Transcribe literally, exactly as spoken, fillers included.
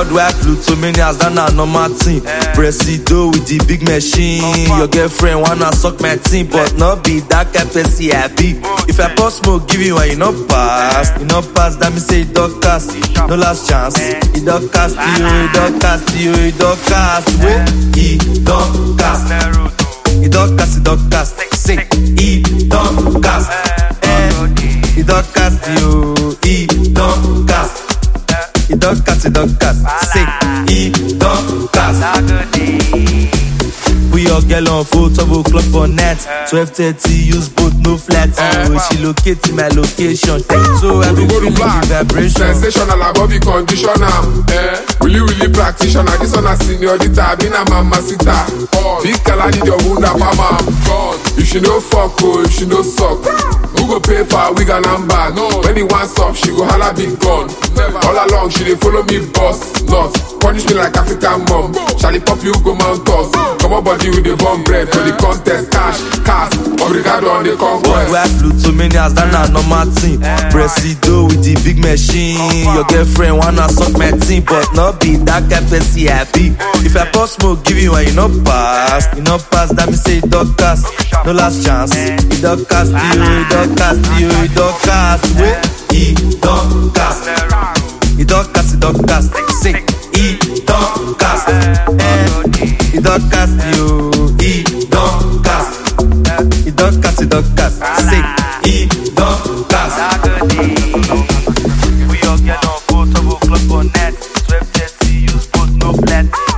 God where Plutomanias than a normal thing. Presido with the big machine. Your girlfriend wanna suck my team, but not be that kind person I be. If I pour smoke, give you and you not pass, you not pass, that me say it don't cast. No last chance, it don't cast you, it don't cast you, it don't cast. Wait, it don't cast. It don't cast, it don't cast. Say, it don't cast. Eh, it don't cast you, it don't cast. It don't cast, it don't cast. Say, it don't cast. We all get on full twelve o'clock for net. twelve thirty, use both, no flat. Oh, she locate in my location. So I be feeling the vibration. Sensational, above the conditioner. Eh, really, really practitioner. This one a seniorita, been a mamacita. Big color need your wound up, mama. If she no fuck, oh, if she no suck, who go pay for a wig and handbag? When he wants up, she go holla big gun. All along, she dey follow me, boss. Not punish me like African mom. Charlie pop you go mount us. Come on, body with the bomb bread for the contest. Cash, cash, obrigado on the conquest. Where Plutomanias than a normal thing. Presido with the big machine. Your girlfriend wanna suck my team, but not be that kind person I be. If I pour smoke, give you and you not pass, you not pass, that me say it don't cast. No last chance, it don't cast you, it don't cast you, it don't cast. Wait, it don't cast. It don't cast, it don't cast. Say, it don't cast. Eh, it don't cast you, it don't cast. It don't cast, it don't cast. Say, it don't cast. We all get on full twelve o'clock on net. twelve thirty, use both, no flat.